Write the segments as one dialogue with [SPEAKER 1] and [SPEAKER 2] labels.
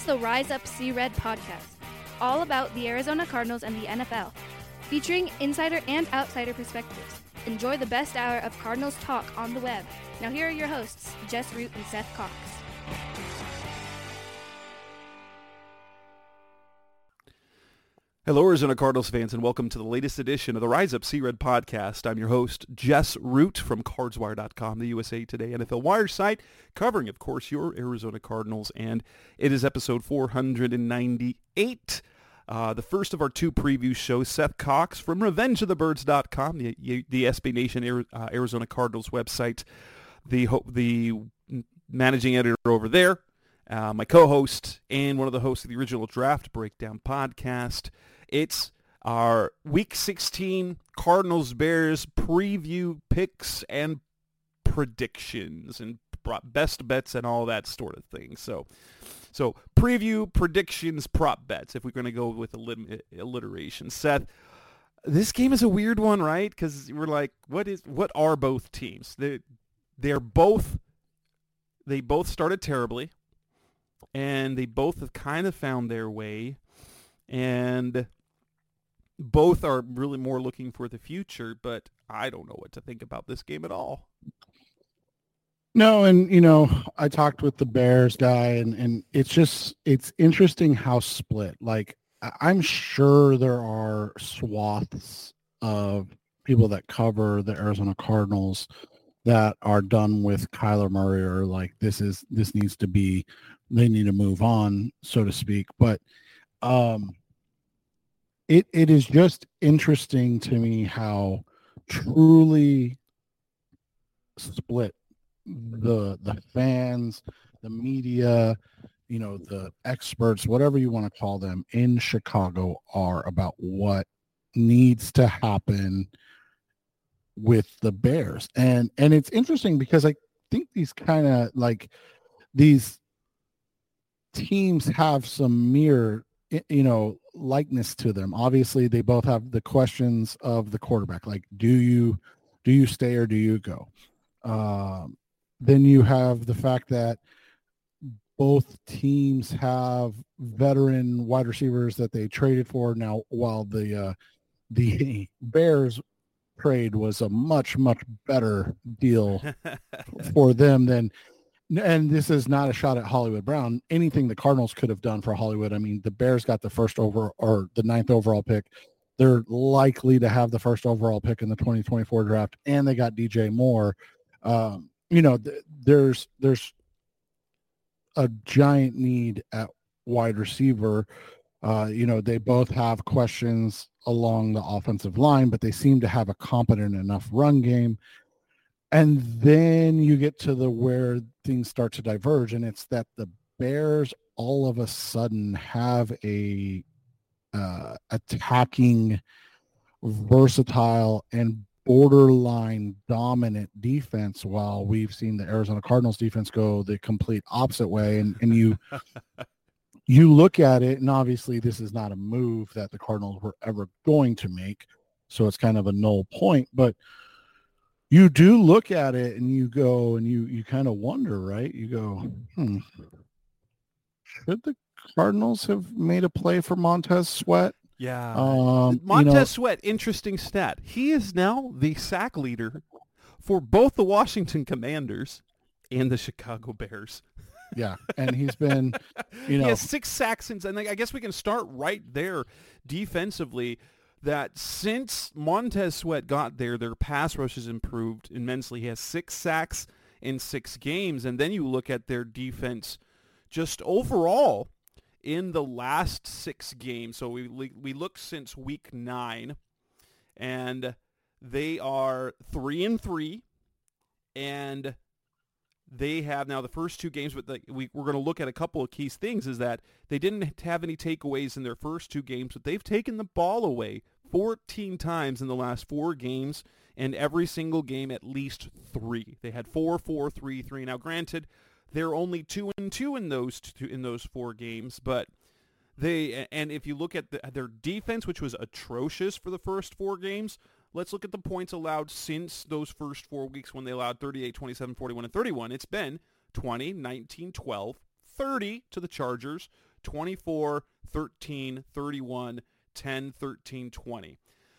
[SPEAKER 1] the Rise Up See Red podcast, all about the Arizona Cardinals and the NFL, featuring insider and outsider perspectives. Enjoy the best hour of Cardinals talk on the web. Now here are your hosts, Jess Root and Seth Cox.
[SPEAKER 2] Hello, Arizona Cardinals fans, and welcome to the latest edition of the Rise Up See Red podcast. I'm your host, Jess Root from CardsWire.com, the USA Today NFL Wire site, covering, of course, your Arizona Cardinals, and it is episode 498, the first of our two preview shows. Seth Cox from RevengeOfTheBirds.com, the SB Nation Arizona Cardinals website, the managing editor over there, my co-host, and one of the hosts of the original Draft Breakdown podcast. It's our Week 16 Cardinals-Bears preview picks and predictions and best bets and all that sort of thing. So preview, predictions, prop bets, if we're going to go with alliteration. Seth, this game is a weird one, right? Because we're like, what are both teams? They both started terribly, and they both have kind of found their way, and both are really more looking for the future, but I don't know what to think about this game at all.
[SPEAKER 3] No, and, I talked with the Bears guy, and it's interesting how split. Like, I'm sure there are swaths of people that cover the Arizona Cardinals that are done with Kyler Murray, or like, they need to move on, so to speak. But it is just interesting to me how truly split the fans, the media, the experts, whatever you want to call them, in Chicago are about what needs to happen with the Bears. And it's interesting because I think these kind of like these teams have some mirror, likeness to them. Obviously, they both have the questions of the quarterback, like do you stay or do you go? Then you have the fact that both teams have veteran wide receivers that they traded for. Now, while the Bears trade was a much better deal for them than. And this is not a shot at Hollywood Brown. Anything the Cardinals could have done for Hollywood. I mean, the Bears got the the 9th overall pick. They're likely to have the first overall pick in the 2024 draft, and they got DJ Moore. There's a giant need at wide receiver. They both have questions along the offensive line, but they seem to have a competent enough run game. And then you get to where things start to diverge, and it's that the Bears all of a sudden have a attacking, versatile, and borderline dominant defense, while we've seen the Arizona Cardinals defense go the complete opposite way. And you look at it, and obviously this is not a move that the Cardinals were ever going to make, so it's kind of a null point, but you do look at it and you go and you kind of wonder, right? You go, should the Cardinals have made a play for Montez Sweat?
[SPEAKER 2] Yeah. Montez Sweat, interesting stat. He is now the sack leader for both the Washington Commanders and the Chicago Bears.
[SPEAKER 3] Yeah, and he's been,
[SPEAKER 2] He has 6 sacks, and I guess we can start right there defensively. That since Montez Sweat got there, their pass rush has improved immensely. He has 6 sacks in 6 games. And then you look at their defense just overall in the last 6 games. So we look since week 9, and they are 3-3, and they have now the first 2 games, but we're going to look at a couple of key things, is that they didn't have any takeaways in their first 2 games, but they've taken the ball away 14 times in the last 4 games, and every single game at least 3. They had 4, 4, 3, 3. Now, granted, they're only 2-2 in those 4 games, but if you look at their defense, which was atrocious for the first 4 games, let's look at the points allowed since those first 4 weeks when they allowed 38, 27, 41, and 31. It's been 20, 19, 12, 30 to the Chargers, 24, 13, 31, 10, 13, 20.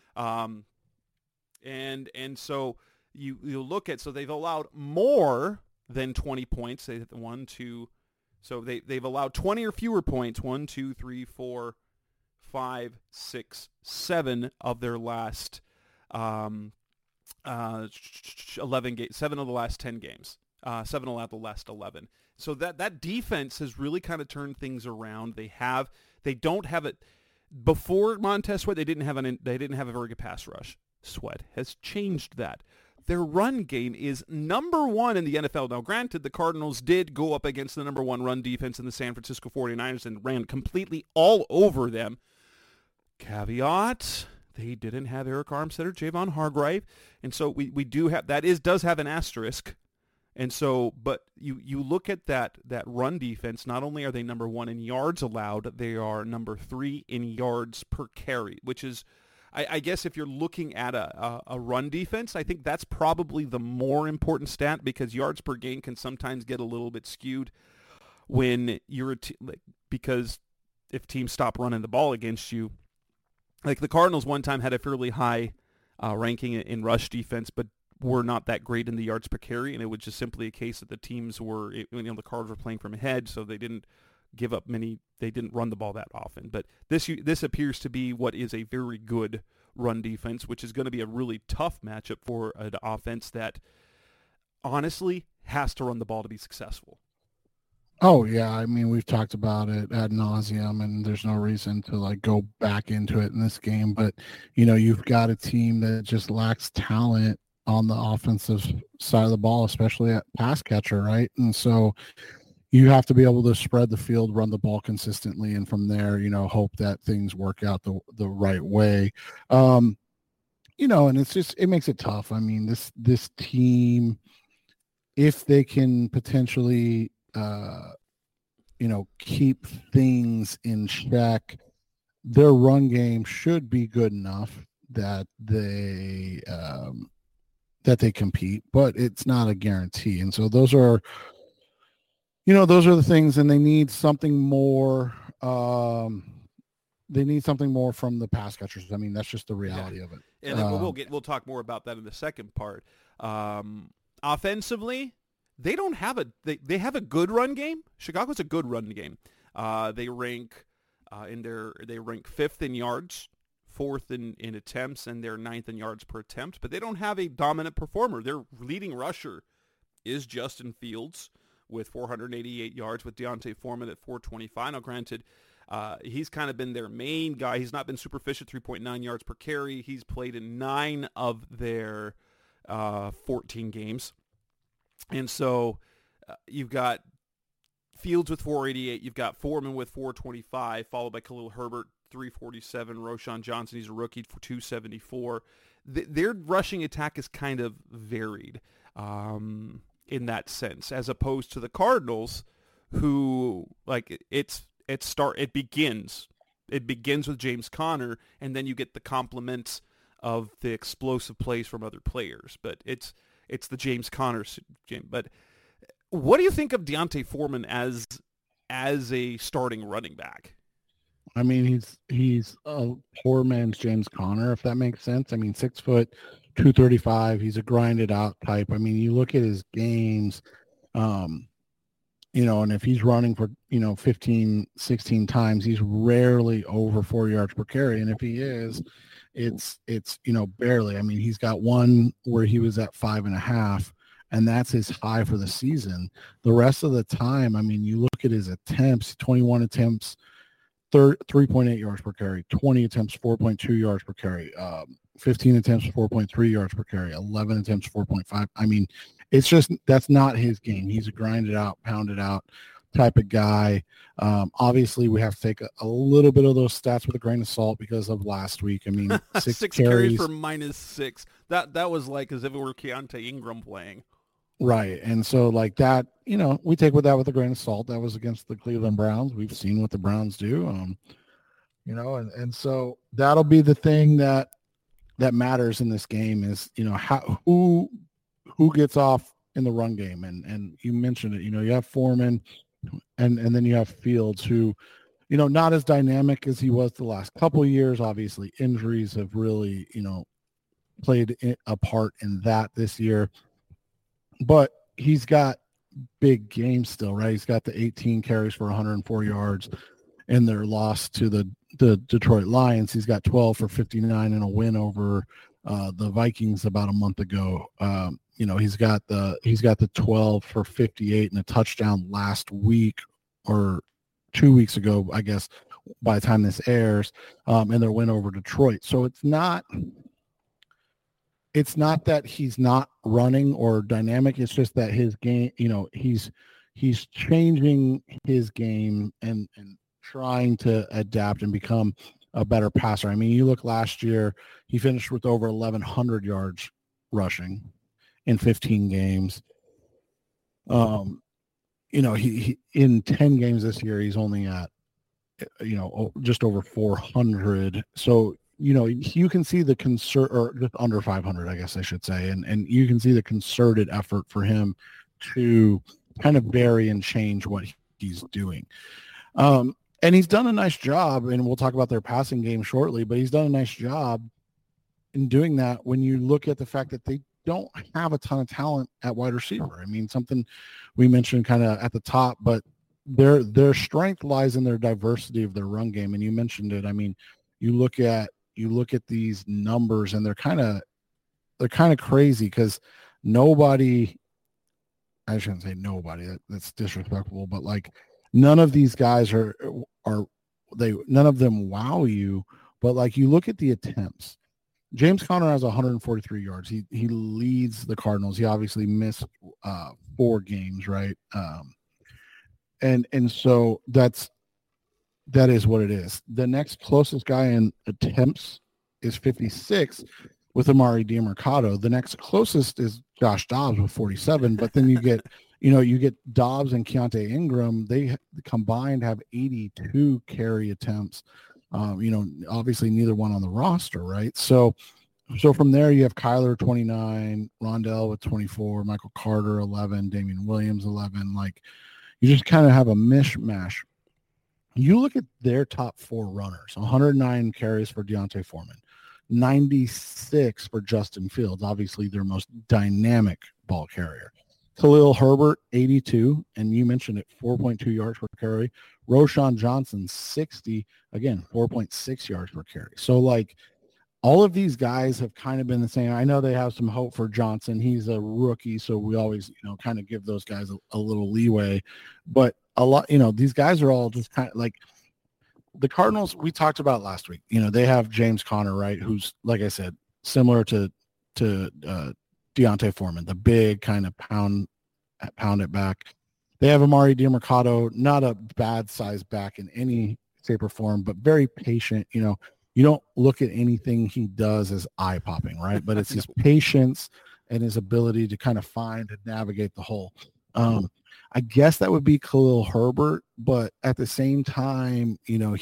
[SPEAKER 2] And so you look at, so they've allowed more than 20 points. They hit the 1, 2. So they've allowed 20 or fewer points. 1, 2, 3, 4, 5, 6, 7 of their last 11 games. 7 of the last 10 games. 7 of the last 11. So that defense has really kind of turned things around. They don't have it before Montez Sweat. They didn't have a very good pass rush. Sweat has changed that. Their run game is number 1 in the NFL. Now, granted, the Cardinals did go up against the number 1 run defense in the San Francisco 49ers and ran completely all over them. Caveat, they didn't have Eric Armstead, Javon Hargrave, and so we do have, does have an asterisk. And so, but you look at that run defense, not only are they number 1 in yards allowed, they are number 3 in yards per carry, which is, I guess if you're looking at a run defense, I think that's probably the more important stat, because yards per game can sometimes get a little bit skewed when you're because if teams stop running the ball against you. Like the Cardinals one time had a fairly high ranking in rush defense, but were not that great in the yards per carry, and it was just simply a case that the teams were, the Cards were playing from ahead, so they didn't give up many. They didn't run the ball that often. But this appears to be what is a very good run defense, which is going to be a really tough matchup for an offense that honestly has to run the ball to be successful.
[SPEAKER 3] Oh yeah, I mean, we've talked about it ad nauseum, and there's no reason to go back into it in this game. But you've got a team that just lacks talent on the offensive side of the ball, especially at pass catcher, right? And so you have to be able to spread the field, run the ball consistently, and from there, hope that things work out the right way. And it makes it tough. I mean, this team, if they can potentially keep things in check, their run game should be good enough that they compete, but it's not a guarantee. And so those are the things, and they need something more. They need something more from the pass catchers. I mean, that's just the reality of it.
[SPEAKER 2] And then we'll talk more about that in the second part. Offensively, they don't have they have a good run game. Chicago's a good run game. They rank fifth in yards, fourth in attempts, and they're ninth in yards per attempt. But they don't have a dominant performer. Their leading rusher is Justin Fields with 488 yards, with D'Onta Foreman at 425. Now, granted, he's kind of been their main guy. He's not been super efficient, 3.9 yards per carry. He's played in 9 of their 14 games. And so you've got Fields with 488. You've got Foreman with 425, followed by Khalil Herbert, 347. Roschon Johnson, he's a rookie, for 274. Their rushing attack is kind of varied in that sense, as opposed to the Cardinals, who it begins with James Conner, and then you get the compliments of the explosive plays from other players. But it's the James Conner game. But what do you think of D'Onta Foreman as a starting running back?
[SPEAKER 3] I mean, he's a poor man's James Conner, if that makes sense. I mean, 6 foot, 235. He's a grinded out type. I mean, you look at his games, and if he's running for 15, 16 times, he's rarely over 4 yards per carry. And if he is, it's barely. I mean, he's got one where he was at 5.5, and that's his high for the season. The rest of the time, I mean, you look at his attempts, 21 attempts, 3.8 yards per carry, 20 attempts, 4.2 yards per carry, 15 attempts, 4.3 yards per carry, 11 attempts, 4.5. I mean, it's just, that's not his game. He's a grinded out, pounded out type of guy. Obviously, we have to take a little bit of those stats with a grain of salt because of last week. I mean, 6
[SPEAKER 2] carries for -6. That was like as if it were Keontae Ingram playing.
[SPEAKER 3] Right. And so that, we take with that with a grain of salt. That was against the Cleveland Browns. We've seen what the Browns do. And so that'll be the thing that matters in this game is, who gets off in the run game. And you mentioned it, you have Foreman and then you have Fields, who not as dynamic as he was the last couple of years. Obviously, injuries have really, played a part in that this year. But he's got big games still, right? He's got the 18 carries for 104 yards in their loss to the Detroit Lions. He's got 12 for 59 in a win over the Vikings about a month ago. He's got the 12 for 58 and a touchdown last week or 2 weeks ago, I guess, by the time this airs, in their win over Detroit. So it's not that he's not running or dynamic. It's just that his game, he's changing his game and trying to adapt and become a better passer. I mean, you look last year, he finished with over 1,100 yards rushing in 15 games. He in 10 games this year, he's only at, just over 400. So, you can see the or just under 500, I guess I should say. And you can see the concerted effort for him to kind of vary and change what he's doing. And he's done a nice job, and we'll talk about their passing game shortly, but he's done a nice job in doing that when you look at the fact that they don't have a ton of talent at wide receiver. I mean, something we mentioned kind of at the top, but their strength lies in their diversity of their run game. And you mentioned it. I mean, you look at these numbers and they're kind of crazy because nobody, I shouldn't say nobody, that's disrespectful, but like none of these guys none of them wow you, but like you look at the attempts. James Conner has 143 yards. He leads the Cardinals. He obviously missed 4 games, right? And so that is what it is. The next closest guy in attempts is 56 with Amari DiMercato. The next closest is Josh Dobbs with 47, but then you get Dobbs and Keontae Ingram. They combined have 82 carry attempts. Obviously neither one on the roster, right? So from there you have Kyler 29, Rondell with 24, Michael Carter 11, Damian Williams 11. Like you just kind of have a mishmash. You look at their top 4 runners: 109 carries for D'Onta Foreman, 96 for Justin Fields, obviously their most dynamic ball carrier. Khalil Herbert, 82, and you mentioned it, 4.2 yards per carry. Roschon Johnson, 60, again, 4.6 yards per carry. So, like, all of these guys have kind of been the same. I know they have some hope for Johnson. He's a rookie, so we always, kind of give those guys a little leeway. But a lot, these guys are all just kind of like the Cardinals we talked about last week. They have James Conner, right, who's, like I said, similar to D'Onta Foreman, the big kind of pound it back. They have Amari DiMercato, not a bad size back in any shape or form, but very patient. You don't look at anything he does as eye-popping, right? But it's his patience and his ability to kind of find and navigate the hole. I guess that would be Khalil Herbert, but at the same time,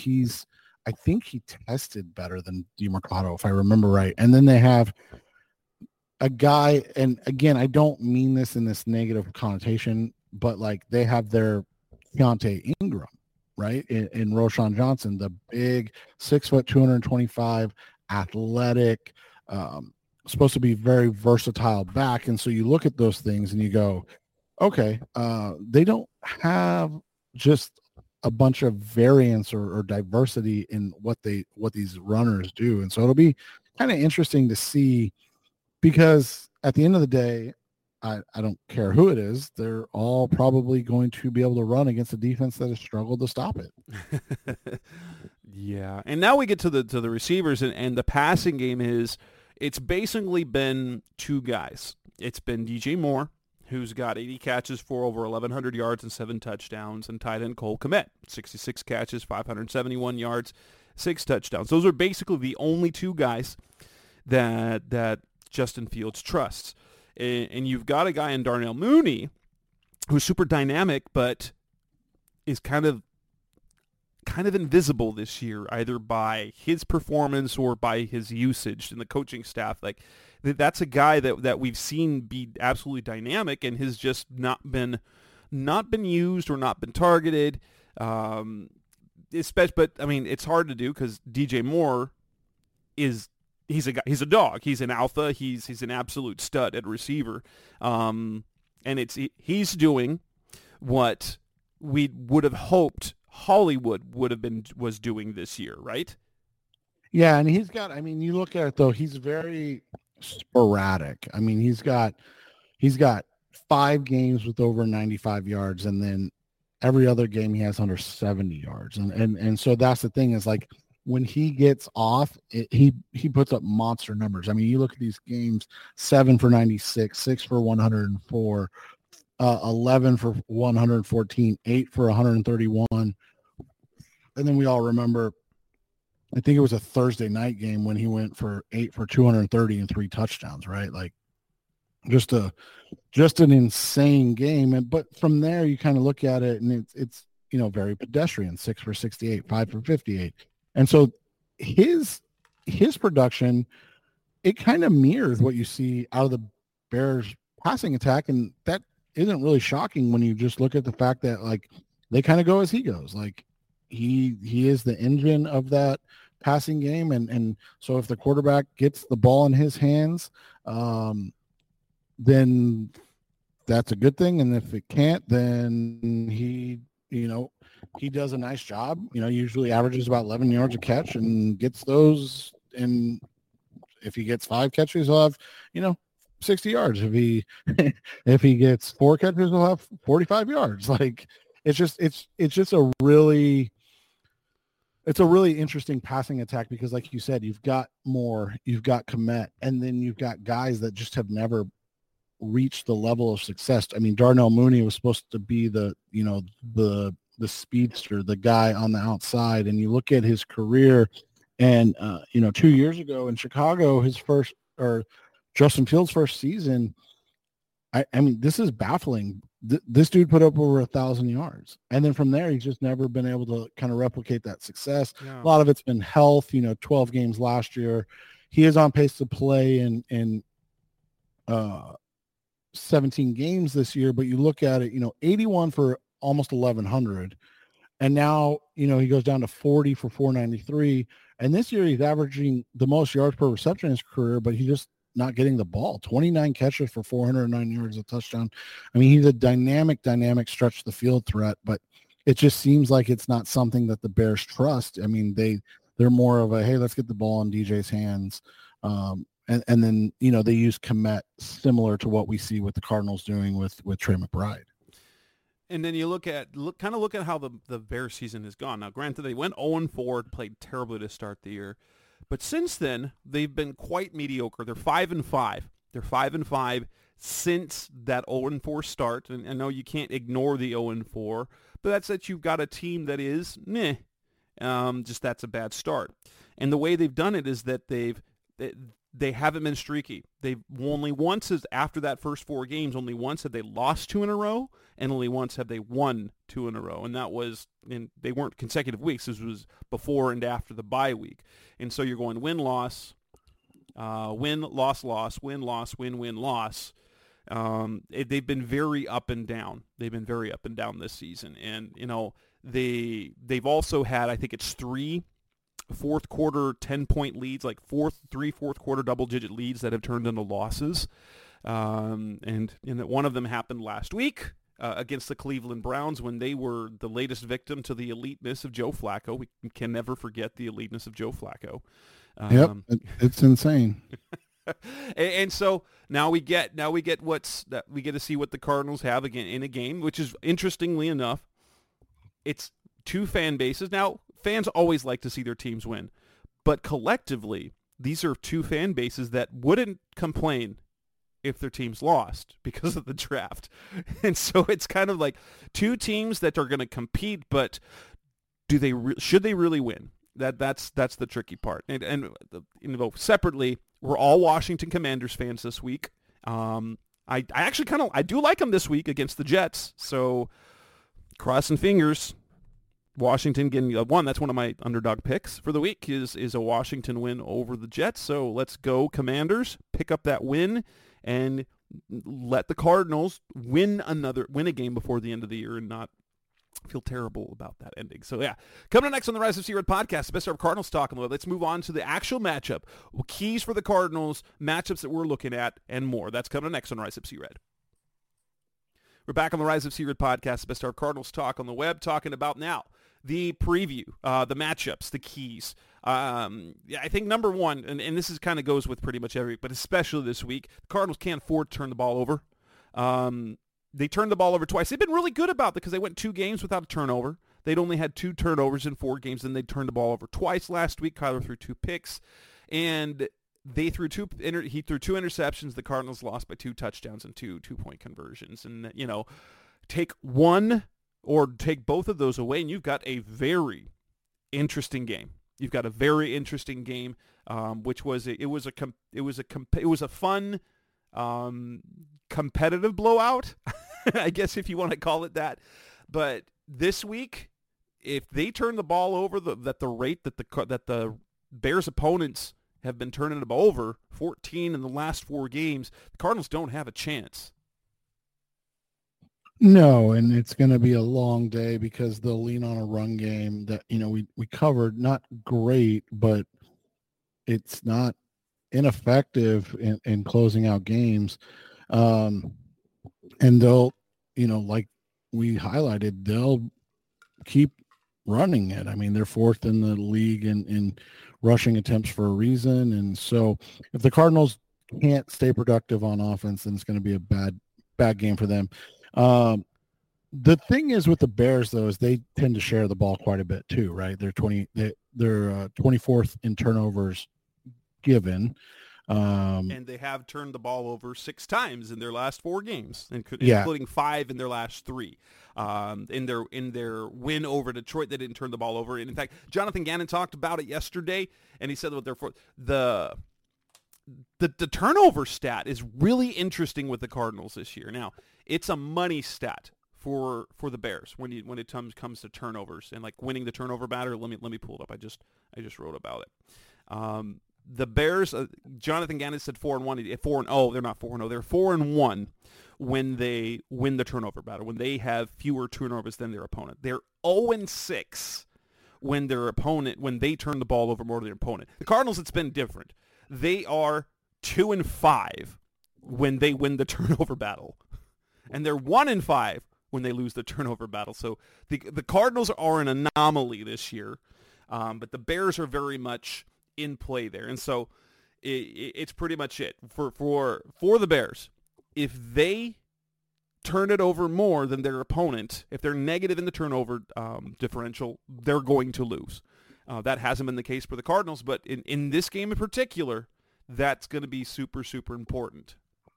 [SPEAKER 3] I think he tested better than DiMercato, if I remember right. And then they have a guy, and again, I don't mean this in this negative connotation, but like they have their Keontae Ingram, right? In Roschon Johnson, the big 6 foot, 225, athletic, supposed to be very versatile back. And so you look at those things and you go, okay, they don't have just a bunch of variance or diversity in what these runners do. And so it'll be kind of interesting to see, because at the end of the day, I don't care who it is, they're all probably going to be able to run against a defense that has struggled to stop it.
[SPEAKER 2] Yeah. And now we get to the receivers, and the passing game it's basically been 2 guys. It's been DJ Moore, who's got 80 catches for over 1,100 yards and 7 touchdowns, and tight end Cole Kmet, 66 catches, 571 yards, 6 touchdowns. Those are basically the only 2 guys that Justin Fields trusts. And you've got a guy in Darnell Mooney who's super dynamic, but is kind of invisible this year, either by his performance or by his usage in the coaching staff. Like, that's a guy that we've seen be absolutely dynamic and has just not been used or not been targeted. especially, but I mean, it's hard to do because DJ Moore he's a dog. He's an alpha. He's an absolute stud at receiver. And he's doing what we would have hoped Hollywood was doing this year, right?
[SPEAKER 3] Yeah, and he's got, I mean, you look at it though, he's very sporadic. I mean, he's got 5 games with over 95 yards, and then every other game he has under 70 yards. And so that's the thing is, like, when he gets off, he puts up monster numbers. I mean, you look at these games: 7 for 96, 6 for 104, 11 for 114, 8 for 131. And then we all remember, I think it was a Thursday night game when he went for 8 for 230 and 3 touchdowns, right? Like, just an insane game. But from there, you kind of look at it, and it's very pedestrian: 6 for 68, 5 for 58. And so his production, it kind of mirrors what you see out of the Bears passing attack. And that isn't really shocking when you just look at the fact that, like, they kind of go as he goes. Like, he is the engine of that passing game. And so if the quarterback gets the ball in his hands, then that's a good thing. And if it can't, then he does a nice job, usually averages about 11 yards a catch and gets those. And if he gets 5 catches, he'll have, 60 yards. If he gets 4 catches, he'll have 45 yards. Like, it's just a really interesting passing attack because, like you said, you've got Moore, you've got Kmet, and then you've got guys that just have never reached the level of success. I mean, Darnell Mooney was supposed to be the speedster, the guy on the outside. And you look at his career, and 2 years ago in Chicago, Justin Fields' first season, I mean, this is baffling. This dude put up over 1,000 yards. And then from there, he's just never been able to kind of replicate that success. Yeah. A lot of it's been health, 12 games last year. He is on pace to play in 17 games this year, but you look at it, 81 for almost 1,100. And now, he goes down to 40 for 493. And this year he's averaging the most yards per reception in his career, but he's just not getting the ball. 29 catches for 409 yards, a touchdown. I mean, he's a dynamic stretch the field threat, but it just seems like it's not something that the Bears trust. I mean, they're more of a, hey, let's get the ball in DJ's hands. And then, they use Kmet, similar to what we see with the Cardinals doing with Trey McBride.
[SPEAKER 2] And then you look at how the Bears season has gone. Now, granted, they went 0-4, played terribly to start the year. But since then, they've been quite mediocre. They're 5-5. They're 5-5 since that 0-4 start. And I know you can't ignore the 0-4, but that's that you've got a team that is meh. Just that's a bad start. And the way they've done it is that they haven't been streaky. They've only once, after that first 4 games, only once have they lost 2 in a row, and only once have they won 2 in a row. And that was, they weren't consecutive weeks. This was before and after the bye week. And so you're going win-loss, win-loss-loss, win-loss, win-win-loss. They've been very up and down. They've been very up and down this season. And, they've also had, I think it's 3 fourth quarter 10-point leads, like fourth quarter double-digit leads that have turned into losses. And one of them happened last week against the Cleveland Browns when they were the latest victim to the eliteness of Joe Flacco. We can never forget the eliteness of Joe Flacco.
[SPEAKER 3] Yep, it's insane.
[SPEAKER 2] And so now we get to see what the Cardinals have again in a game, which is, interestingly enough, it's 2 fan bases. Now, fans always like to see their teams win, but collectively, these are 2 fan bases that wouldn't complain if their teams lost because of the draft. And so it's kind of like 2 teams that are going to compete, but should they really win? That's the tricky part. And separately, we're all Washington Commanders fans this week. I actually I do like them this week against the Jets. So crossing fingers. Washington getting one. That's one of my underdog picks for the week is a Washington win over the Jets. So let's go Commanders, pick up that win, and let the Cardinals win a game before the end of the year and not I feel terrible about that ending. So yeah, coming up next on the Rise of Sea Red podcast, the best of Cardinals talk on the web. Let's move on to the actual matchup, keys for the Cardinals, matchups that we're looking at, and more. That's coming up next on Rise of Sea Red. We're back on the Rise of Sea Red podcast, the best of Cardinals talk on the web, talking about now the preview, the matchups, the keys. I think number one, and this is kind of goes with pretty much every week, but especially this week, the Cardinals can't afford to turn the ball over. They turned the ball over twice. They've been really good about it because they went 2 games without a turnover. They'd only had 2 turnovers in 4 games, and they turned the ball over twice last week. Kyler threw 2 picks, and he threw 2 interceptions. The Cardinals lost by 2 touchdowns and 2 2-point conversions. And, take one or take both of those away, and you've got a very interesting game. You've got a very interesting game, which was it was a fun competitive blowout, I guess if you want to call it that. But this week, if they turn the ball over at the rate that the Bears' opponents have been turning the ball over, 14 in the last 4 games, the Cardinals don't have a chance.
[SPEAKER 3] No, and it's going to be a long day because they'll lean on a run game that, we covered. Not great, but it's not ineffective in closing out games. And they'll, like we highlighted, they'll keep running it. I mean, they're 4th in the league in rushing attempts for a reason. And so if the Cardinals can't stay productive on offense, then it's going to be a bad game for them. The thing is with the Bears, though, is they tend to share the ball quite a bit too, right? They're 24th in turnovers given.
[SPEAKER 2] And they have turned the ball over 6 times in their last 4 games, including 5 in their last 3. In their win over Detroit, they didn't turn the ball over. And in fact, Jonathan Gannon talked about it yesterday, and he said that therefore the turnover stat is really interesting with the Cardinals this year. Now, it's a money stat for the Bears when it comes to turnovers and like winning the turnover battle. Let me pull it up. I just wrote about it. The Bears, Jonathan Gannon said 4-1. 4-0. They're not 4-0. They're 4-1 when they win the turnover battle, when they have fewer turnovers than their opponent. They're 0-6 when they turn the ball over more than their opponent. The Cardinals, it's been different. They are 2-5 when they win the turnover battle, and they're 1-5 when they lose the turnover battle. So the Cardinals are an anomaly this year, but the Bears are very much in play there. And so it's pretty much it for the Bears. If they turn it over more than their opponent, if they're negative in the turnover differential, they're going to lose. That hasn't been the case for the Cardinals, but in this game in particular, that's going to be super, super important.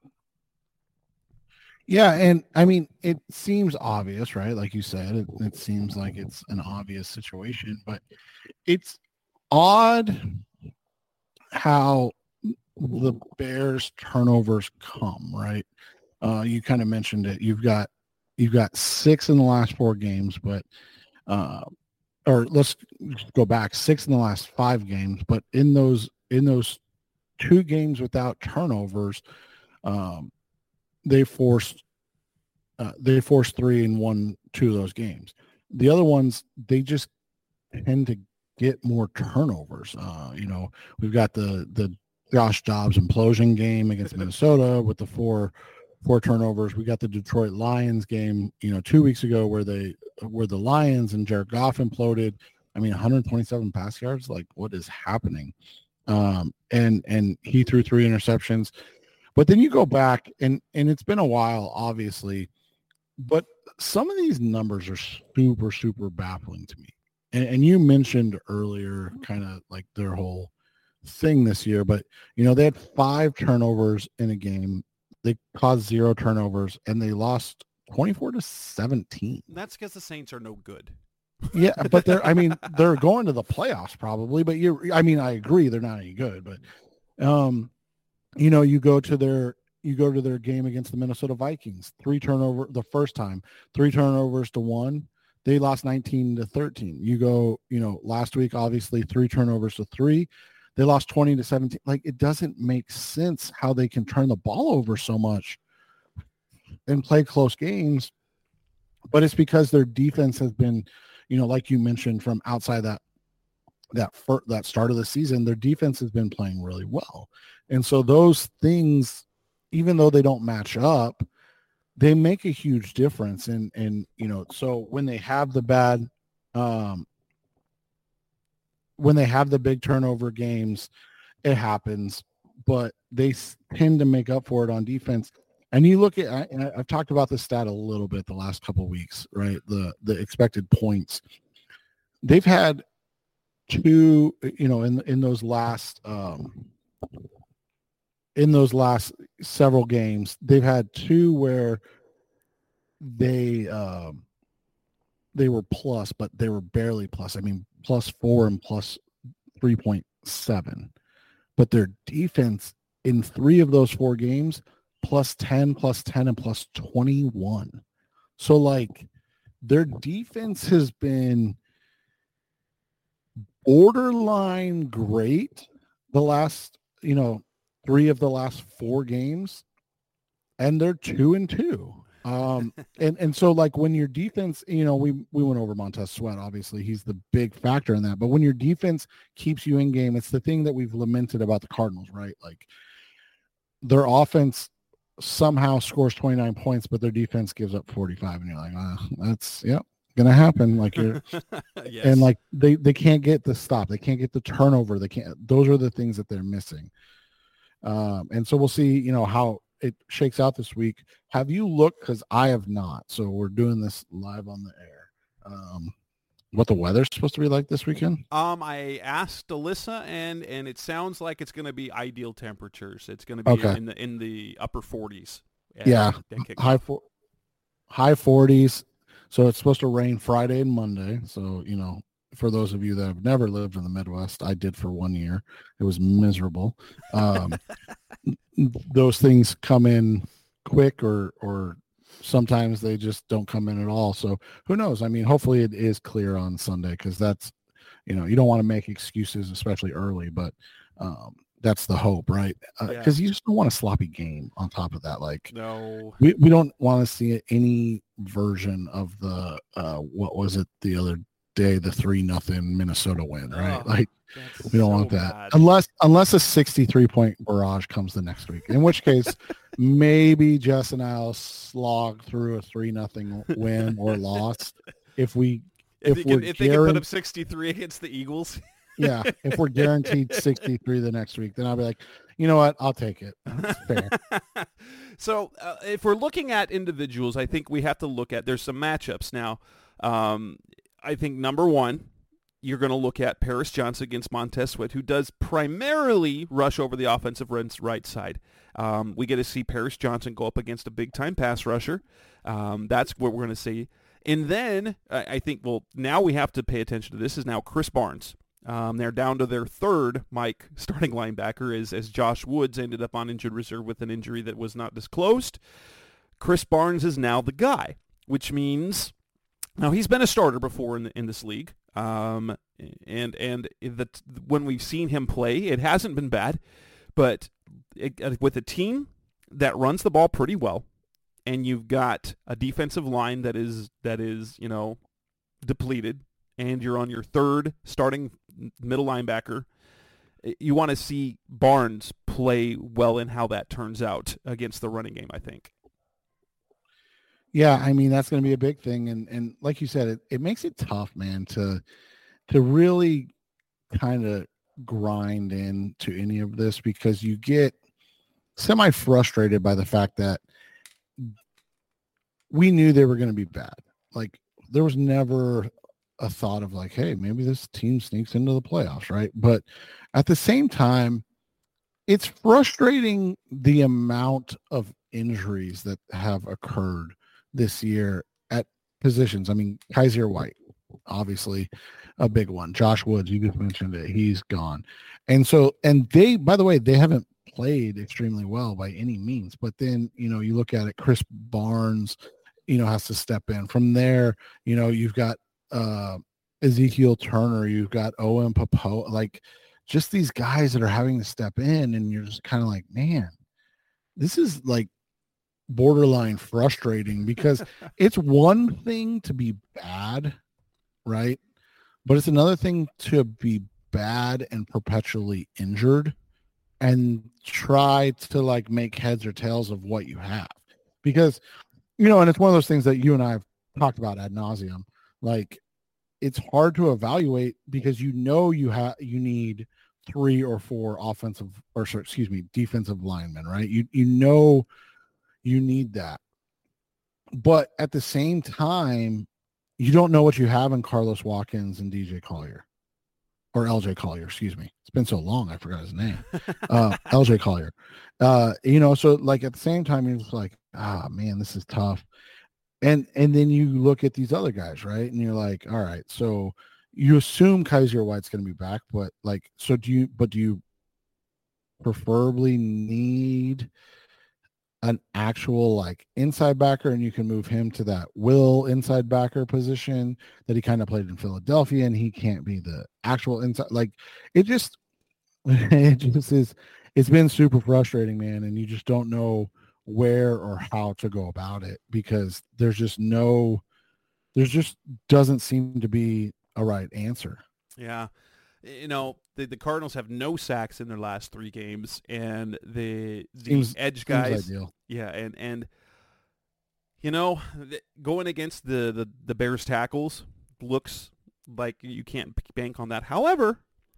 [SPEAKER 3] Yeah, and I mean, it seems obvious, right? Like you said, it seems like it's an obvious situation, but it's odd how the Bears turnovers come, right? You kind of mentioned it. You've got 6 in the last 4 games, but or let's go back, 6 in the last 5 games, but in those 2 games without turnovers, they forced 3 and won 2 of those games. The other ones, they just tend to get more turnovers. We've got the Josh Dobbs implosion game against Minnesota with the 4 turnovers. We got the Detroit Lions game, 2 weeks ago where the Lions and Jared Goff imploded. I mean, 127 pass yards. Like, what is happening? And he threw 3 interceptions. But then you go back, and it's been a while, obviously, but some of these numbers are super, super baffling to me. And you mentioned earlier kind of like their whole thing this year, but, they had 5 turnovers in a game. They caused 0 turnovers, and they lost 24-17.
[SPEAKER 2] That's because the Saints are no good.
[SPEAKER 3] Yeah, but they're going to the playoffs probably, but I agree they're not any good, but you go to their game against the Minnesota Vikings, 3 turnovers the first time, 3 turnovers to 1. They lost 19-13. You go, last week, obviously 3 turnovers to 3. They lost 20-17. Like, it doesn't make sense how they can turn the ball over so much and play close games but it's because their defense has been, like you mentioned, from outside that start of the season, their defense has been playing really well. And so those things, even though they don't match up, they make a huge difference. And so when they have the bad, when they have the big turnover games, it happens, but they tend to make up for it on defense. And you look at, I've talked about this stat a little bit the last couple of weeks, right? The expected points. They've had two, in those last several games, they've had two where they were plus, but they were barely plus. I mean, +4 and +3.7. But their defense in 3 of those 4 games, +10, +10, and +21. So like their defense has been borderline great the last, 3 of the last 4 games, and they're 2-2. And so like when your defense, we went over Montez Sweat, obviously he's the big factor in that, but when your defense keeps you in game, it's the thing that we've lamented about the Cardinals, right? Like their offense somehow scores 29 points, but their defense gives up 45, and you're like, that's gonna happen. Like you're yes. And like they can't get the stop, they can't get the turnover, those are the things that they're missing. And so we'll see, how it shakes out this week. Have you looked, because I have not, so we're doing this live on the air, what the weather's supposed to be like this weekend?
[SPEAKER 2] I asked Alyssa, and it sounds like it's going to be ideal temperatures. It's going to be in the upper 40s.
[SPEAKER 3] Yeah, high 40s. So it's supposed to rain Friday and Monday. So, for those of you that have never lived in the Midwest, I did for 1 year. It was miserable. Those things come in quick, or sometimes they just don't come in at all. So who knows? I mean, hopefully it is clear on Sunday, because that's, you don't want to make excuses, especially early, but that's the hope, right? Because you just don't want a sloppy game on top of that. Like,
[SPEAKER 2] no,
[SPEAKER 3] we don't want to see any version of the, what was it the other day, the 3-0 Minnesota win, right? Like we don't want that bad. unless a 63-point barrage comes the next week, in which case maybe Jess and I'll slog through a 3-0 win or loss if they can
[SPEAKER 2] put up 63 against the Eagles.
[SPEAKER 3] Yeah, if we're guaranteed 63 the next week, then I'll be like, you know what, I'll take it. That's fair.
[SPEAKER 2] So if we're looking at individuals, I think we have to look at, there's some matchups now. I think number one, you're going to look at Paris Johnson against Montez Sweat, who does primarily rush over the offensive right side. We get to see Paris Johnson go up against a big-time pass rusher. That's what we're going to see. And then I think, now we have to pay attention to this, is now Chris Barnes. They're down to their third starting linebacker as Josh Woods ended up on injured reserve with an injury that was not disclosed. Chris Barnes is now the guy, which means now he's been a starter before in this league. And when we've seen him play, it hasn't been bad, but with a team that runs the ball pretty well, and you've got a defensive line that is depleted, and you're on your third starting middle linebacker, you want to see Barnes play well in how that turns out against the running game, I think.
[SPEAKER 3] Yeah, I mean, that's going to be a big thing. And like you said, it makes it tough, man, to really kind of grind into any of this, because you get semi-frustrated by the fact that we knew they were going to be bad. Like, there was never a thought of like, hey, maybe this team sneaks into the playoffs, right? But at the same time, it's frustrating the amount of injuries that have occurred this year at positions. I mean, Kaiser White, obviously a big one. Josh Woods, you just mentioned it, he's gone. And so, and they, by the way, they haven't played extremely well by any means, but then, you look at it, Chris Barnes, has to step in. From there, you've got Ezekiel Turner, you've got Owen Popo, like just these guys that are having to step in, and you're just kind of like, man, this is like borderline frustrating because it's one thing to be bad, right? But it's another thing to be bad and perpetually injured and try to like make heads or tails of what you have. Because, and it's one of those things that you and I have talked about ad nauseum. Like, it's hard to evaluate because you need 3 or 4 defensive linemen, right? You need that. But at the same time, you don't know what you have in Carlos Watkins and DJ Collier. Or LJ Collier, excuse me. It's been so long, I forgot his name. LJ Collier. So like at the same time, you're just like, man, this is tough. And then you look at these other guys, right? And you're like, all right, so you assume Kaiser White's going to be back, but like, do you preferably need an actual like inside backer, and you can move him to that will inside backer position that he kind of played in Philadelphia, and he can't be the actual inside. Like it just is. It's been super frustrating, man, and you just don't know where or how to go about it because there just doesn't seem to be a right answer.
[SPEAKER 2] Yeah. The Cardinals have no sacks in their last 3 games, and the edge guys. Yeah, and going against the Bears tackles looks like you can't bank on that. However,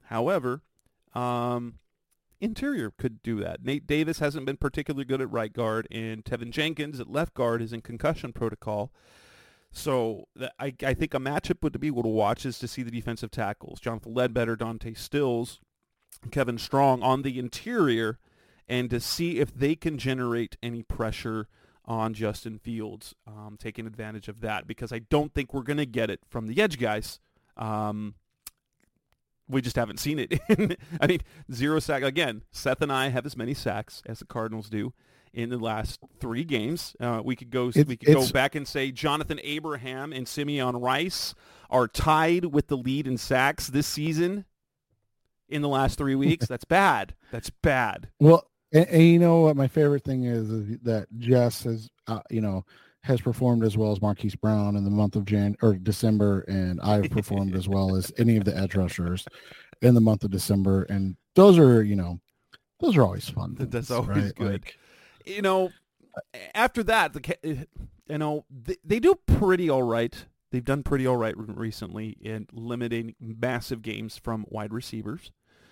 [SPEAKER 2] interior could do that. Nate Davis hasn't been particularly good at right guard, and Tevin Jenkins at left guard is in concussion protocol. So I think a matchup would be able to watch is to see the defensive tackles, Jonathan Ledbetter, Dante Stills, Kevin Strong on the interior, and to see if they can generate any pressure on Justin Fields, taking advantage of that, because I don't think we're going to get it from the edge guys. We just haven't seen it. I mean, 0 sack. Again, Seth and I have as many sacks as the Cardinals do in the last 3 games. We could go back and say Jonathan Abraham and Simeon Rice are tied with the lead in sacks this season in the last 3 weeks. That's bad. That's bad.
[SPEAKER 3] Well, and you know what my favorite thing is that Jess has performed as well as Marquise Brown in the month of December, and I've performed as well as any of the edge rushers in the month of December, and those are always fun.
[SPEAKER 2] That's always
[SPEAKER 3] right?
[SPEAKER 2] good. After that, they do pretty all right. They've done pretty all right recently in limiting massive games from wide receivers.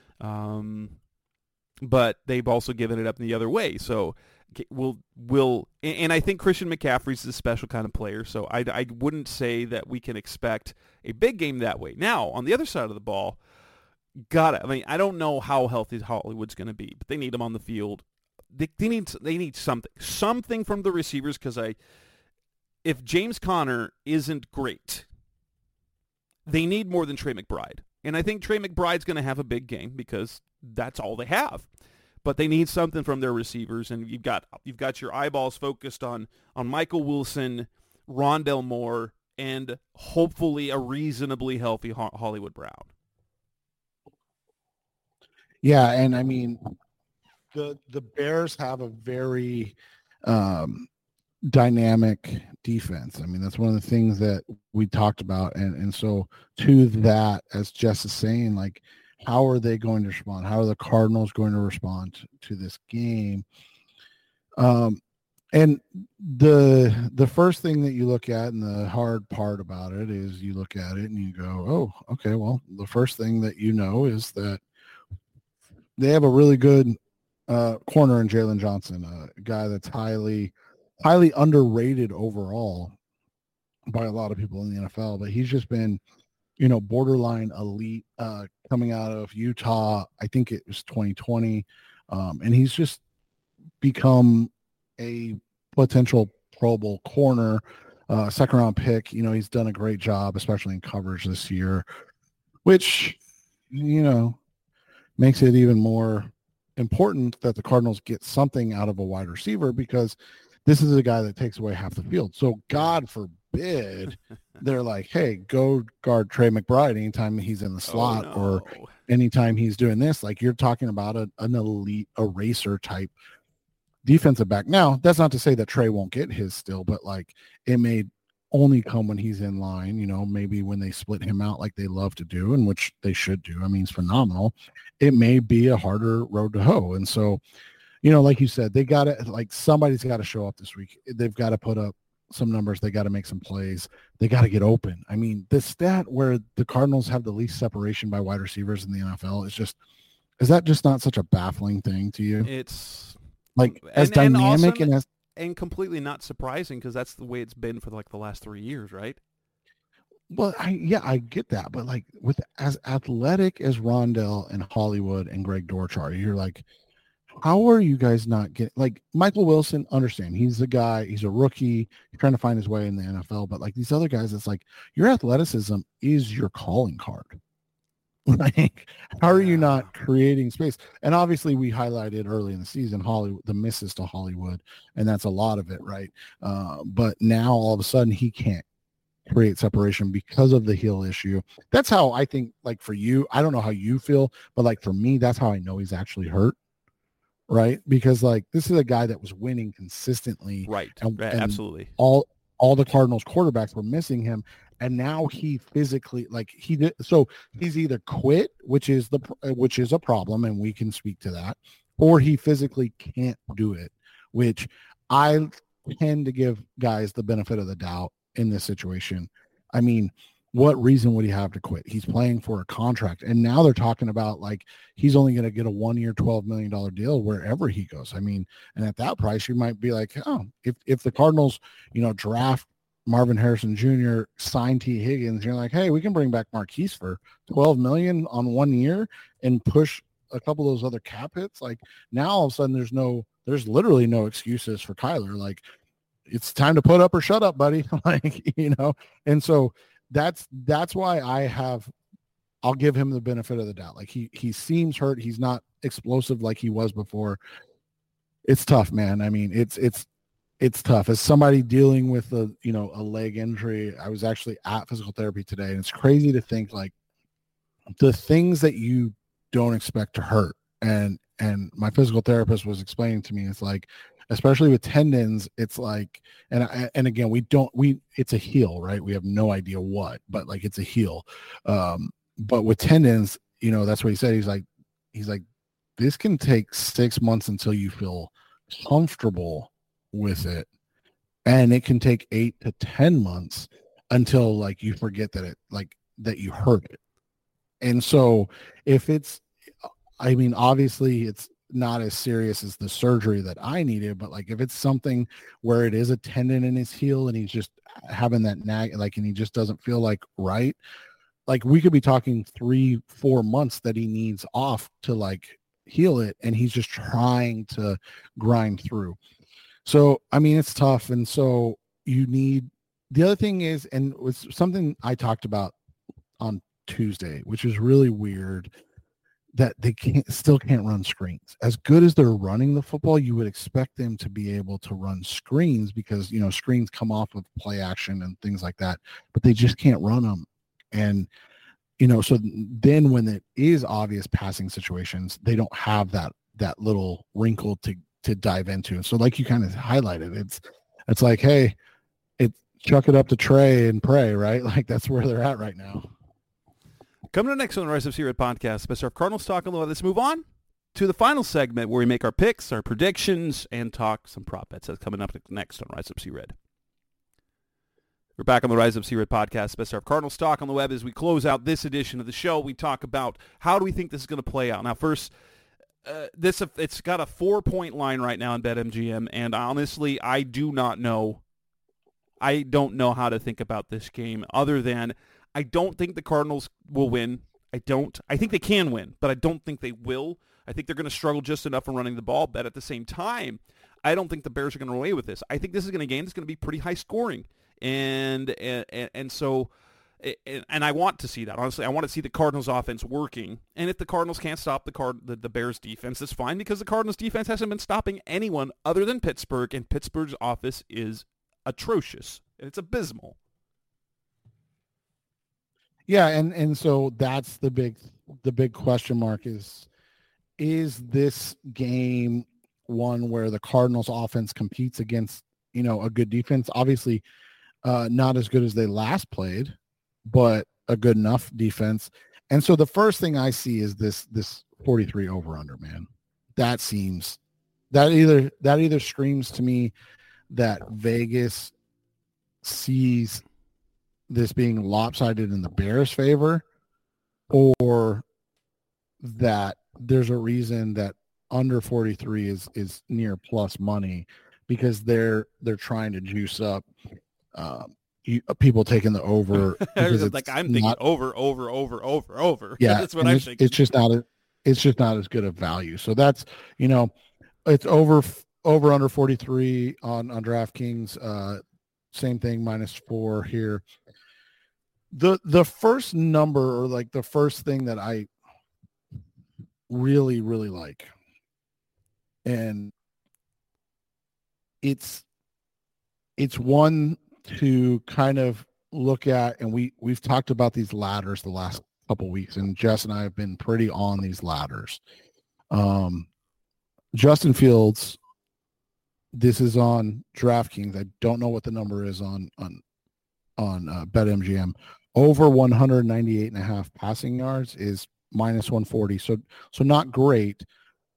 [SPEAKER 2] But they've also given it up in the other way. So and I think Christian McCaffrey's a special kind of player. So I wouldn't say that we can expect a big game that way. Now, on the other side of the ball, I don't know how healthy Hollywood's going to be, but they need him on the field. They need something from the receivers, because if James Conner isn't great, they need more than Trey McBride. And I think Trey McBride's going to have a big game because that's all they have. But they need something from their receivers, and you've got your eyeballs focused on Michael Wilson, Rondell Moore, and hopefully a reasonably healthy Hollywood Brown.
[SPEAKER 3] Yeah, and I mean, the Bears have a very dynamic defense. I mean, that's one of the things that we talked about. And so to that, as Jess is saying, like, how are they going to respond? How are the Cardinals going to respond to this game? And the first thing that you look at, and the hard part about it, is you look at it and you go, oh, okay, well, the first thing that you know is that they have a really good corner in Jalen Johnson, a guy that's highly underrated overall by a lot of people in the NFL, but he's just been, borderline elite coming out of Utah. I think it was 2020. And he's just become a potential Pro Bowl corner, second round pick. He's done a great job, especially in coverage this year, which, makes it even more important that the Cardinals get something out of a wide receiver, because this is a guy that takes away half the field. So God forbid they're like, hey, go guard Trey McBride anytime he's in the slot, or anytime he's doing this. Like, you're talking about an elite eraser type defensive back. Now, that's not to say that Trey won't get his still, but like it may only come when he's in line, maybe when they split him out like they love to do, and which they should do. I mean, he's phenomenal. It may be a harder road to hoe. And so, like you said, they got to, like, somebody's got to show up this week. They've got to put up some numbers. They got to make some plays. They got to get open. I mean, the stat where the Cardinals have the least separation by wide receivers in the NFL is that just not such a baffling thing to you?
[SPEAKER 2] It's
[SPEAKER 3] like as dynamic
[SPEAKER 2] and completely not surprising, because that's the way it's been for like the last 3 years, right?
[SPEAKER 3] Well, I get that, but like with as athletic as Rondell and Hollywood and Greg Dortch are, you're like, how are you guys not getting, like, Michael Wilson? Understand, he's a guy, he's a rookie, he's trying to find his way in the NFL, but like these other guys, it's like your athleticism is your calling card. Like, how are you not creating space? And obviously we highlighted early in the season Hollywood, the misses to Hollywood, and that's a lot of it, right? But now all of a sudden he can't create separation because of the heel issue. That's how I think, like, for you, I don't know how you feel, but like for me, that's how I know he's actually hurt, right? Because like this is a guy that was winning consistently,
[SPEAKER 2] right?
[SPEAKER 3] And
[SPEAKER 2] absolutely.
[SPEAKER 3] All the Cardinals quarterbacks were missing him, and now he physically, like, he did. So he's either quit, which is a problem, and we can speak to that, or he physically can't do it, which I tend to give guys the benefit of the doubt in this situation. I mean, what reason would he have to quit? He's playing for a contract, and now they're talking about like he's only going to get a 1 year, $12 million deal wherever he goes. I mean, and at that price, you might be like, oh, if the Cardinals, draft Marvin Harrison Jr., sign T. Higgins, you're like, hey, we can bring back Marquise for $12 million on 1 year and push a couple of those other cap hits. Like, now all of a sudden there's literally no excuses for Kyler. Like, it's time to put up or shut up, buddy. Like, and so that's why I'll give him the benefit of the doubt. Like, he seems hurt. He's not explosive like he was before. It's tough, man. I mean, it's tough. As somebody dealing with a leg injury, I was actually at physical therapy today, and it's crazy to think like the things that you don't expect to hurt. And my physical therapist was explaining to me, it's like, especially with tendons, it's like, and again, it's a heel, right? We have no idea what, but like it's a heel. But with tendons, that's what he said. He's like, this can take 6 months until you feel comfortable with it. And it can take 8 to 10 months until like you forget that you hurt it. And so if it's, I mean, obviously it's not as serious as the surgery that I needed, but like if it's something where it is a tendon in his heel and he's just having that nag, like, and he just doesn't feel like right, like we could be talking 3-4 months that he needs off to like heal it, and he's just trying to grind through. So I mean, it's tough. And so the other thing is, and it was something I talked about on Tuesday, which is really weird, that they still can't run screens. As good as they're running the football, you would expect them to be able to run screens because, screens come off of play action and things like that, but they just can't run them. And, so then when it is obvious passing situations, they don't have that little wrinkle to dive into. And so like you kind of highlighted, it's like, hey, chuck it up to Trey and pray, right? Like that's where they're at right now.
[SPEAKER 2] Coming up next on the Rise Up C-Red podcast, Mr. Cardinals talk a little. Let's move on to the final segment where we make our picks, our predictions, and talk some prop bets. That's coming up next on Rise Up C-Red. We're back on the Rise Up C-Red podcast, Best of Cardinals talk on the web. As we close out this edition of the show, we talk about how do we think this is going to play out. Now, first, it's got a 4-point line right now in BetMGM, and honestly, I don't know how to think about this game other than I don't think the Cardinals will win. I think they can win, but I don't think they will. I think they're going to struggle just enough in running the ball, but at the same time, I don't think the Bears are going to run away with this. I think this is going to game that's going to be pretty high scoring, and so I want to see that. Honestly, I want to see the Cardinals offense working, and if the Cardinals can't stop the Bears defense, that's fine because the Cardinals defense hasn't been stopping anyone other than Pittsburgh, and Pittsburgh's offense is atrocious, and it's abysmal.
[SPEAKER 3] Yeah, and so that's the big question mark is this game one where the Cardinals offense competes against, a good defense. Obviously, not as good as they last played, but a good enough defense. And so the first thing I see is this 43 over under, man. That either screams to me that Vegas sees this being lopsided in the Bears' favor, or that there's a reason that under 43 is near plus money, because they're trying to juice up people taking the over.
[SPEAKER 2] Like I'm thinking over.
[SPEAKER 3] Yeah,
[SPEAKER 2] that's what I'm thinking.
[SPEAKER 3] It's just not as good a value. So that's, it's over under 43 on DraftKings. Same thing, -4 here. The first number, or like the first thing that I really, really like, and it's one to kind of look at, and we've talked about these ladders the last couple weeks, and Jess and I have been pretty on these ladders. Justin Fields, this is on DraftKings. I don't know what the number is on BetMGM. Over 198.5 passing yards is -140. So not great.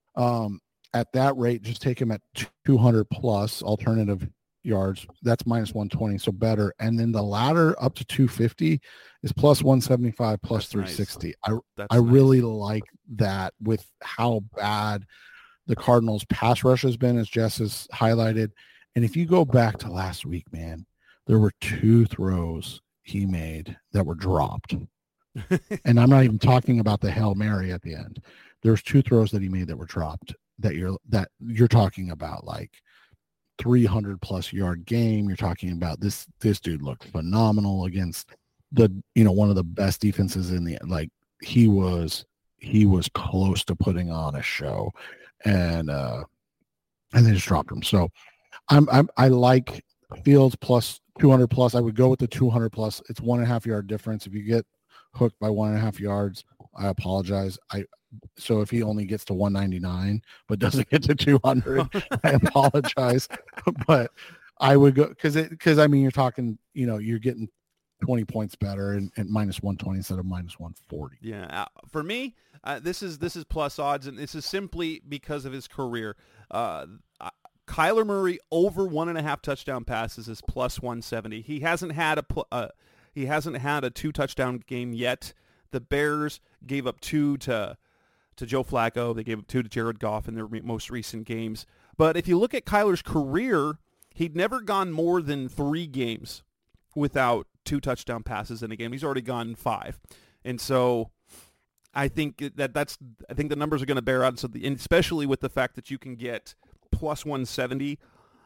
[SPEAKER 3] At that rate, just take him at 200 plus alternative yards. That's -120, so better. And then the ladder up to 250 is +175, plus 360. Nice. I really like that, with how bad the Cardinals pass rush has been, as Jess has highlighted. And if you go back to last week, man, there were 2 throws he made that were dropped. And I'm not even talking about the Hail Mary at the end. There's 2 throws that he made that were dropped, that you're talking about like 300 plus yard game. You're talking about this dude looked phenomenal against the, one of the best defenses in the, like, he was close to putting on a show, and they just dropped him. So I like Fields plus 200 plus. I would go with the 200 plus. It's 1.5 yard difference. If you get hooked by 1.5 yards, I apologize. So if he only gets to 199 but doesn't get to 200, I apologize. But I would go, because I mean, you're talking, you're getting 20 points better and -120 instead of -140.
[SPEAKER 2] Yeah, for me, this is plus odds, and this is simply because of his career. Kyler Murray over 1.5 touchdown passes is +170. He hasn't had a 2 touchdown game yet. The Bears gave up 2 to Joe Flacco. They gave up 2 to Jared Goff in their most recent games. But if you look at Kyler's career, he'd never gone more than 3 games without 2 touchdown passes in a game. He's already gone 5. And so I think I think the numbers are going to bear out, so and especially with the fact that you can get +170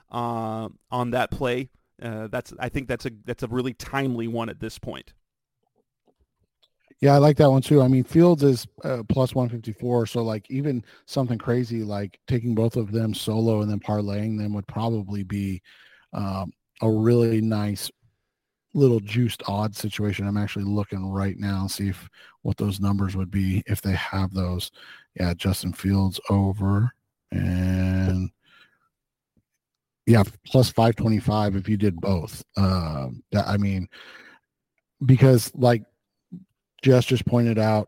[SPEAKER 2] on that play. I think that's a really timely one at this point.
[SPEAKER 3] Yeah, I like that one too. I mean, Fields is +154, so like even something crazy like taking both of them solo and then parlaying them would probably be a really nice little juiced odd situation. I'm actually looking right now, see what those numbers would be if they have those. Yeah, Justin Fields over, and yeah, +525 if you did both. I mean, because like Jess just pointed out,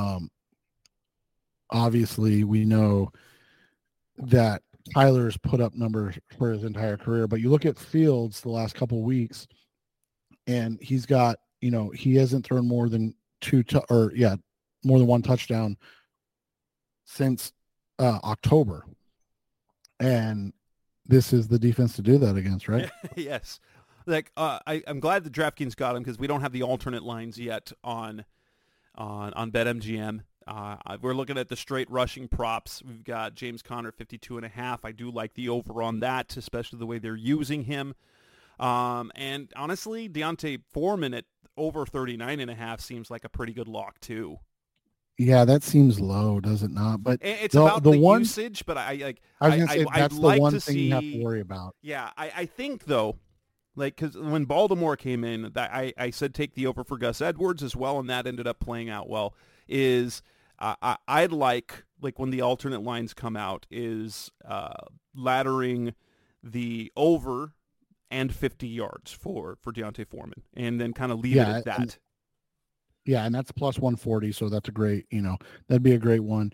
[SPEAKER 3] obviously we know that Tyler's put up numbers for his entire career, but you look at Fields the last couple of weeks, and he's got, he hasn't thrown more than more than 1 touchdown since October, and this is the defense to do that against, right?
[SPEAKER 2] Yes. Like I'm glad the DraftKings got him, because we don't have the alternate lines yet on BetMGM. We're looking at the straight rushing props. We've got James Conner 52.5. I do like the over on that, especially the way they're using him. And honestly, Deontay Foreman at over 39.5 seems like a pretty good lock too.
[SPEAKER 3] Yeah, that seems low, does it not? But
[SPEAKER 2] it's about the usage. But I was
[SPEAKER 3] going to say that's the one thing you have to worry about.
[SPEAKER 2] Yeah, I think though, like, because when Baltimore came in, I said take the over for Gus Edwards as well, and that ended up playing out well. I'd like like when the alternate lines come out, is laddering the over and 50 yards for Deontay Foreman, and then kind of leave it at that.
[SPEAKER 3] And that's plus 140, so that's a great, that'd be a great one.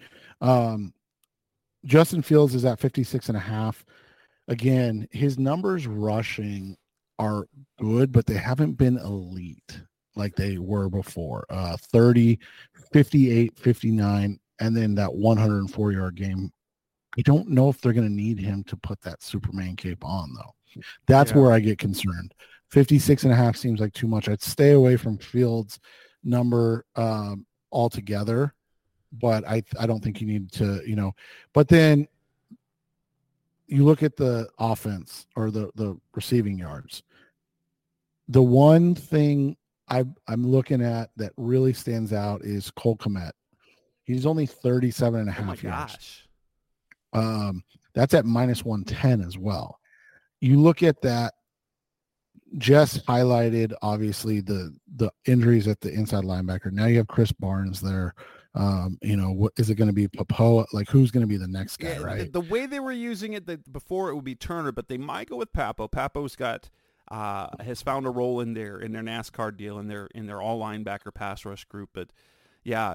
[SPEAKER 3] Justin Fields is at 56.5. Again, his numbers rushing are good, but they haven't been elite like they were before. 30, 58, 59, and then that 104-yard game. I don't know if they're going to need him to put that Superman cape on, though. That's where I get concerned. 56.5 seems like too much. I'd stay away from Fields' number altogether, but I don't think you need to, But then you look at the offense or the receiving yards. The one thing I'm looking at that really stands out is Cole Kmet. He's only 37.5 yards. That's at minus 110 as well. You look at that, Jess highlighted obviously the injuries at the inside linebacker. Now you have Chris Barnes there. What is it going to be? Papoa? Like, who's going to be the next guy, right?
[SPEAKER 2] The way they were using it before, it would be Turner, but they might go with Papo. Papo's got has found a role in their NASCAR deal in their all linebacker pass rush group. But yeah,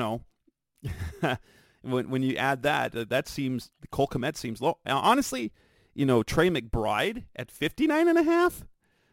[SPEAKER 2] when you add that seems Cole Kmet seems low. Now, honestly, Trey McBride at 59.5.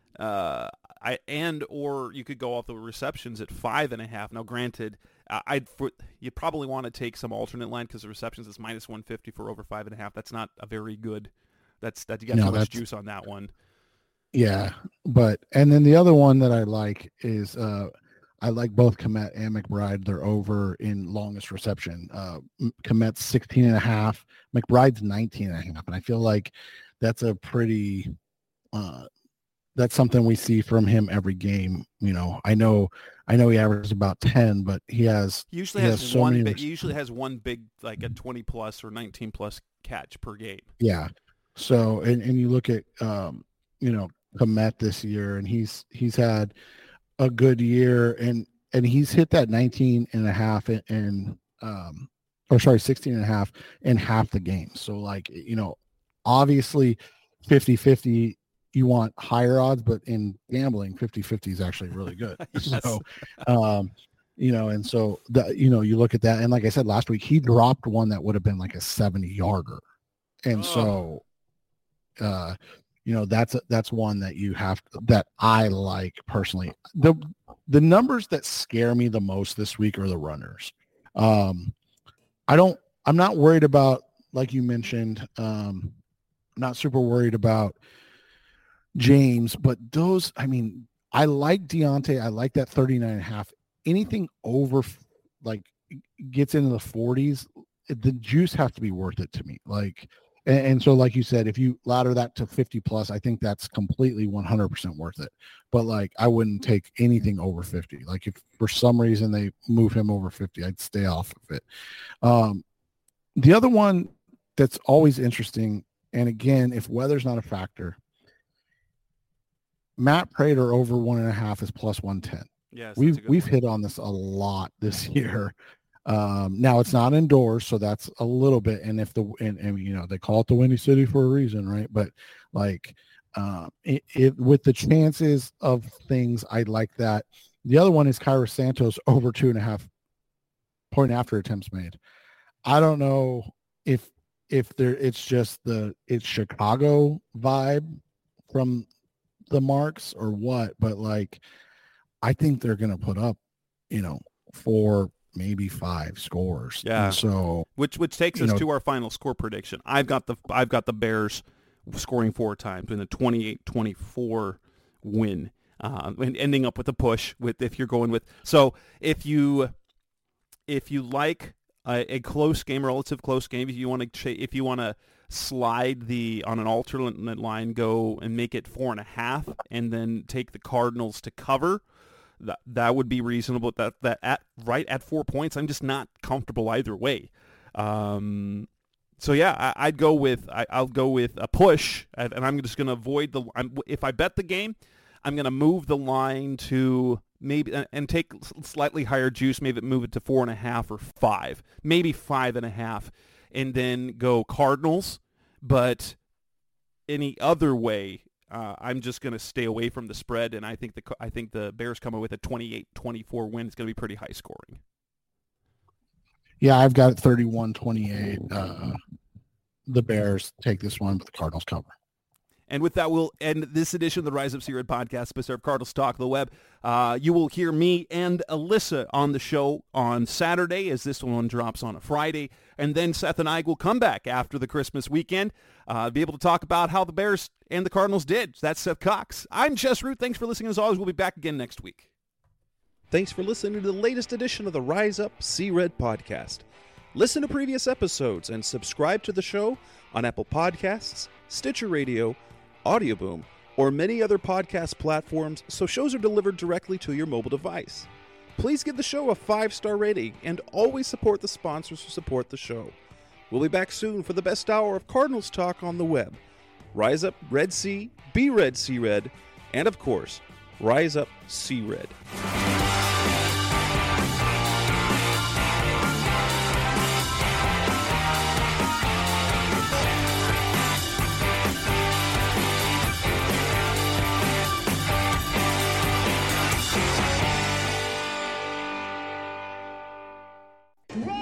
[SPEAKER 2] Or you could go off the receptions at 5.5. Now, granted, you probably want to take some alternate line because the receptions is minus 150 for over 5.5. That's not a very good. You got too much juice on that one.
[SPEAKER 3] Yeah, and then the other one that I like is I like both Kmet and McBride. They're over in longest reception. Kmet's 16.5, McBride's 19.5, and I feel like that's a pretty. That's something we see from him every game. I know he averages about 10, but he usually has one big, like a 20 plus or 19 plus catch per game. Yeah. So, and you look at, Kmet this year, and he's had a good year, and he's hit that 19.5 and 16.5 in half the game. So obviously 50-50, you want higher odds, but in gambling, 50-50 is actually really good. Yes. So, and so you look at that, and like I said last week, he dropped one that would have been like a 70-yarder. And so, that's one that that I like personally. The numbers that scare me the most this week are the runners. I'm not worried about, like you mentioned, not super worried about James, but those, I like Deontay. I like that 39.5. Anything over gets into the 40s, the juice has to be worth it to me. And so like you said, if you ladder that to 50 plus, I think that's completely 100% worth it. But I wouldn't take anything over 50. If for some reason they move him over 50, I'd stay off of it. The other one that's always interesting, and again, if weather's not a factor, Matt Prater over 1.5 is plus 110. Yes, we've hit on this a lot this year. Now it's not indoors, so that's a little bit. And if they call it the Windy City for a reason, right? But with the chances of things, I like that. The other one is Kyra Santos over 2.5 point after attempts made. I don't know if it's just it's Chicago vibe from the marks or what, but I think they're going to put up, 4, maybe 5 scores.
[SPEAKER 2] Yeah.
[SPEAKER 3] And so
[SPEAKER 2] which takes us to our final score prediction. I've got the Bears scoring 4 times in a 28-24 win, and ending up with a push if you're going with. So if you like a close game, relative close game, if you want to slide on an alternate line, go and make it 4.5, and then take the Cardinals to cover. That would be reasonable. That at 4 points, I'm just not comfortable either way. So yeah, I'll go with a push, and I'm just going to avoid if I bet the game, I'm going to move the line to maybe, and take slightly higher juice, maybe move it to 4.5 or 5, maybe 5.5, and then go Cardinals. But any other way, I'm just going to stay away from the spread, and I think the Bears coming with a 28-24 win is going to be pretty high scoring.
[SPEAKER 3] Yeah, I've got it 31-28. The Bears take this one, but the Cardinals cover.
[SPEAKER 2] And with that, we'll end this edition of the Rise Up Sea Red podcast, specific of Cardinals Talk the Web. You will hear me and Alyssa on the show on Saturday, as this one drops on a Friday. And then Seth and I will come back after the Christmas weekend, be able to talk about how the Bears and the Cardinals did. That's Seth Cox. I'm Jess Root. Thanks for listening. As always, we'll be back again next week. Thanks for listening to the latest edition of the Rise Up Sea Red podcast. Listen to previous episodes and subscribe to the show on Apple Podcasts, Stitcher Radio, Audioboom, or many other podcast platforms, so shows are delivered directly to your mobile device. Please give the show a 5-star rating and always support the sponsors who support the show. We'll be back soon for the best hour of Cardinals talk on the web. Rise up, Red Sea, be Red Sea Red, and of course, Rise Up Sea Red.
[SPEAKER 4] Right.